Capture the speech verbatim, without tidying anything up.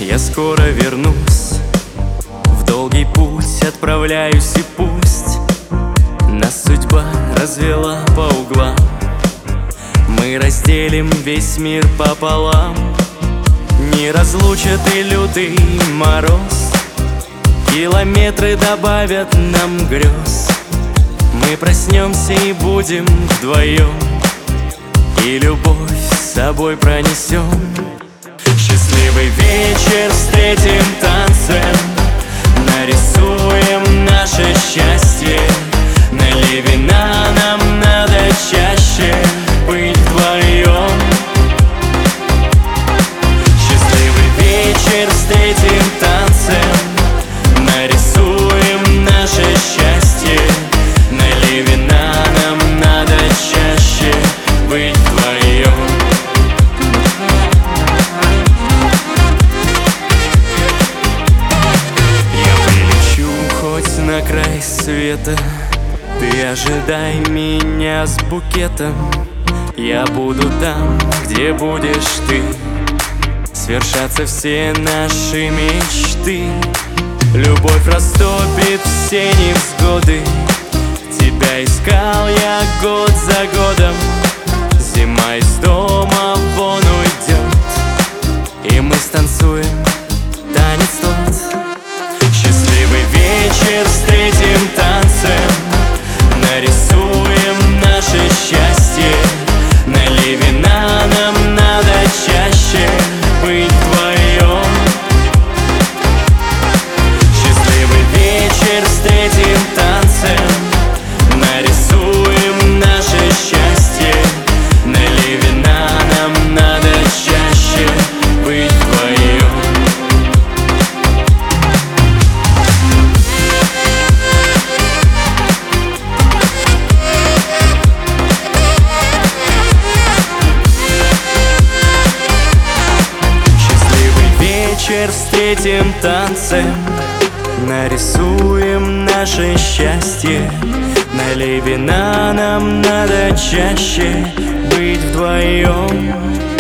Я скоро вернусь, в долгий путь отправляюсь, и пусть нас судьба развела по углам, мы разделим весь мир пополам. Не разлучат и лютый мороз, километры добавят нам грез. Мы проснемся и будем вдвоем, и любовь с собой пронесем. Счастливый вечер встретим танцем, нарисуем наше счастье. Налей вина, нам надо чаще быть вдвоем. Счастливый вечер встретим танцем, нарисуем наше счастье. Налей вина, нам надо чаще быть вдвоем. На край света, ты ожидай меня с букетом. Я буду там, где будешь ты. Свершатся все наши мечты. Любовь растопит все невзгоды. Тебя искал я год за годом. Зима из дома вон уйдет, и мы станцуем танец тот. Счастливый вечер встретим танцем, нарисуем наше счастье. Налей вина, нам надо чаще быть вдвоем. Счастливый вечер встретим танцем, нарисуем наше счастье. Налей вина, нам надо чаще быть вдвоем. Вечер встретим танцем, нарисуем наше счастье. Налей вина, нам надо чаще быть вдвоем.